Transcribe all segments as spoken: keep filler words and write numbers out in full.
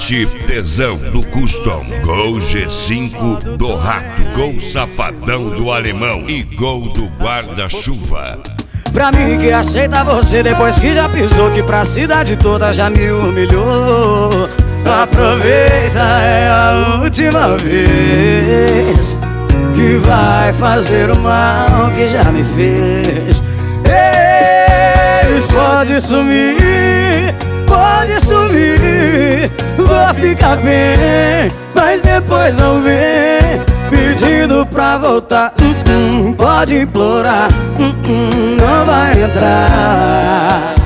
Chip Tesão do Custom, Gol G cinco do Rato, Gol Safadão do Alemão e Gol do Guarda-Chuva. Pra mim que aceita você depois que já pisou, que pra cidade toda já me humilhou. Aproveita, é a última vez que vai fazer o mal que já me fez. Eles pode sumir, pode sumir, vou ficar bem, mas depois não vem pedindo pra voltar. hum, hum, Pode implorar, hum, hum, não vai entrar.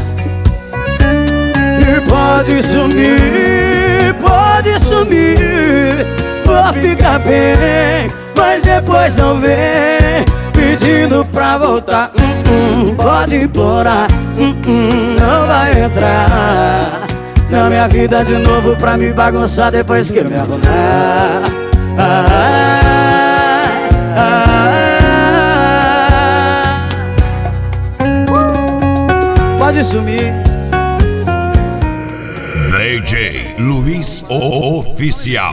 E pode sumir, pode sumir, vou ficar bem, mas depois não vem pedindo pra voltar. hum, hum, Pode implorar, hum, hum, não vai entrar na minha vida de novo pra me bagunçar depois que eu me arrumar. ah, ah, ah. Pode sumir. D J Luiz Oficial.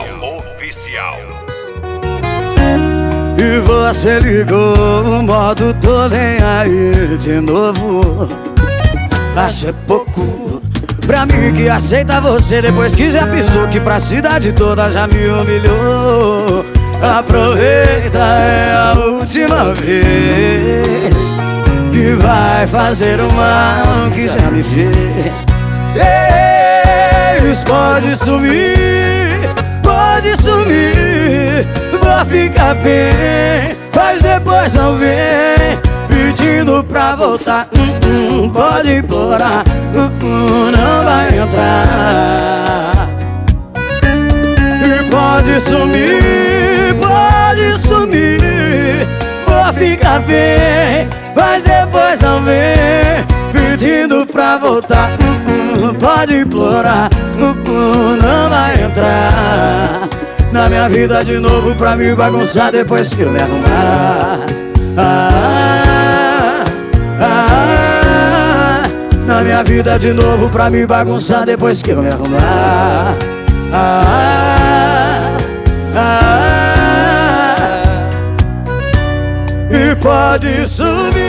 E você ligou o modo tô nem aí de novo. Acho é pouco pra mim que aceita você depois que já pisou, que pra cidade toda já me humilhou. Aproveita, é a última vez que vai fazer o mal que já me fez. Eles pode sumir, pode sumir, vou ficar bem, mas depois não vem pedindo pra voltar. hum, hum, Pode implorar, hum, hum, não vai entrar. E pode sumir, pode sumir, vou ficar bem, mas depois não vem pedindo pra voltar. hum, hum, Pode implorar, hum, hum, não vai entrar na minha vida de novo pra me bagunçar depois que eu me arrumar. ah, ah, ah, Na minha vida de novo pra me bagunçar depois que eu me arrumar. ah, ah, ah, E pode subir.